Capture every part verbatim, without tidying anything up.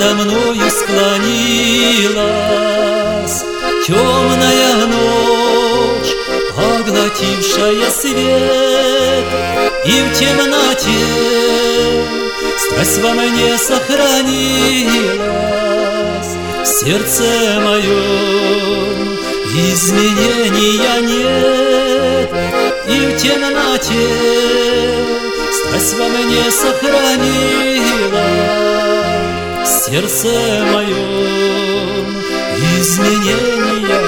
надо мною склонилась темная ночь, поглотившая свет, и в темноте страсть во мне сохранилась. В сердце моем изменения нет, и в темноте страсть во мне сохранилась. В сердце моем изменения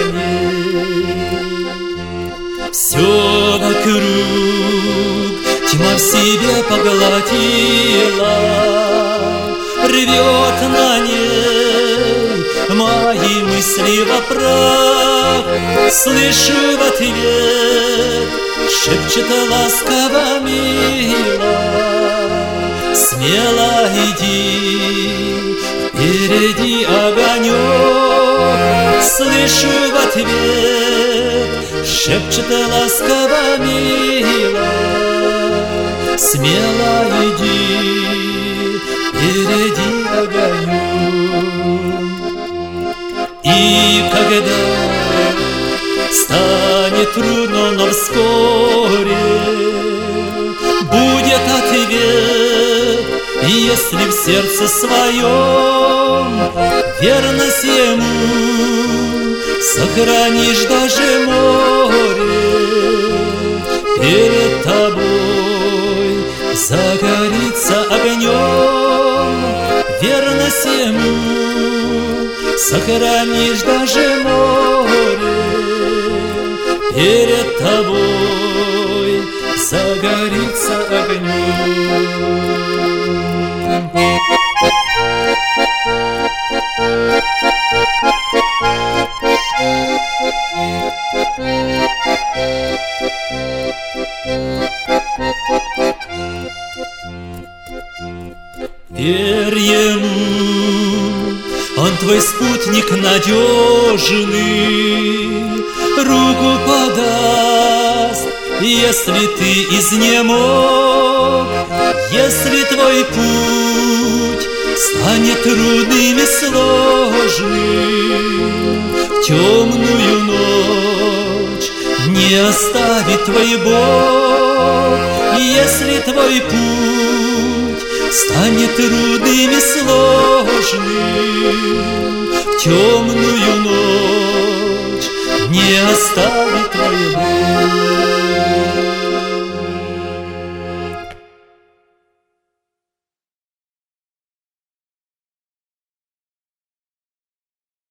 нет. Все вокруг тьма в себе поглотила, рвет на ней мои мысли во прах. Слышу в ответ, шепчет ласково мило: смело иди, впереди огонек. Слышу в ответ, шепчет ласково мило: смело иди, впереди огонек. И когда станет трудно, но вскоре будет ответ, если в сердце своем верность ему сохранишь даже море. Перед тобой загорится огнем, верность ему сохранишь даже море. Перед тобой загорится огнем. Верь ему, он твой спутник надежный, руку подаст, если ты изнемог. Если твой путь станет трудным и сложным, в темную ночь не оставит твой Бог. Если твой путь станет трудным и сложным, в темную ночь не оставит